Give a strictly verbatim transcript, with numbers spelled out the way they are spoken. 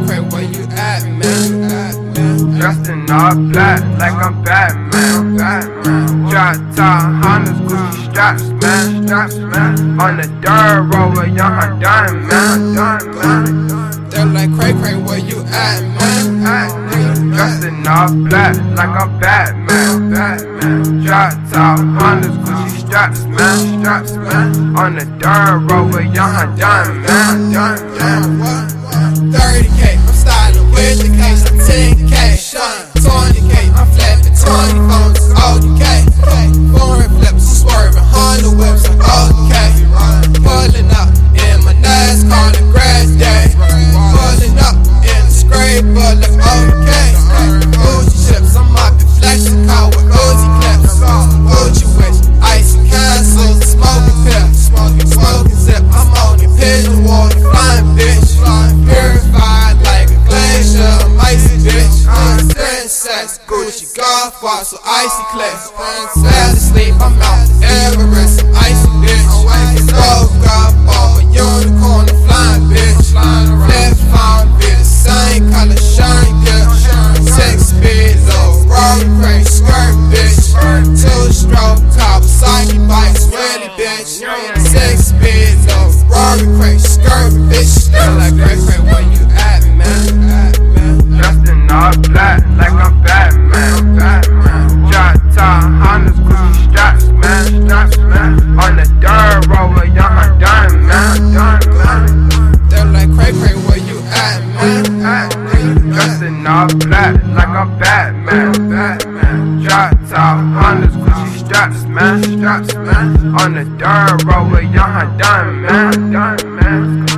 cray, where you at, man? Dressed in all black like I'm Batman. Drop top Hondas, Gucci straps, man. Straps, man. On the dirt road with young her done, man. Done, man. They're like, cray, cray, where you at, man? Dressed in all black like I'm Batman. Batman. Drop top Hondas, Gucci straps, man. Straps, man. On the dirt road with young her done, man. Done, man. thirty K, I'm styling with the case, I'm ten K. twenty K, I'm flapping twenty phones, O K. Foreign flips, swerving, Honda whips, O K. Pulling up in my NASCAR, the grass day. Pulling up in the scraper, like O K. Uzi chips, I'm up in flexing car with Uzi clips. Uzi wish, icy castles, smoking pips. Smoking zip, I'm on the pigeon water, flying bitch. Purified like a glacier, I'm icy bitch. Princess, Gucci golf ball, so icy clips. Fast asleep, I'm out Everest, icy bitch. Woke up off a unicorn, a flying bitch. Flip phone, be the same color, shine good. Six speed, low, road cray, skirt bitch. Two stroke, Kawasaki bikes, really bitch. Six speed, low, road cray, skirt bitch. They're like, cray, cray, where you at, man? Dressed in all black like I'm Batman. Batman. Drop top Hondas, Gucci straps, man. Straps, man. On the dirt road with young her done, man. Done, man. They're like, cray, cray, where you at, man? Dressed in all black like I'm Batman. Batman. Drop top Hondas, Gucci straps, man. Straps, man. On the dirt road with young her done, man. Done, man.